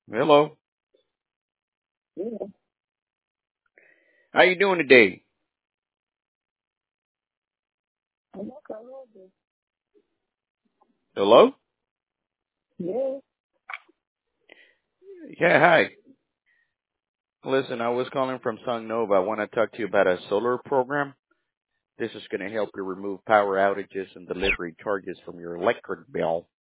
Hello. Yeah. How you doing today? I'm okay. Hello? Yeah. Yeah, hi. Listen, I was calling from Sun Nova. I want to talk to you about a solar program. This is going to help you remove power outages and delivery charges from your electric bill.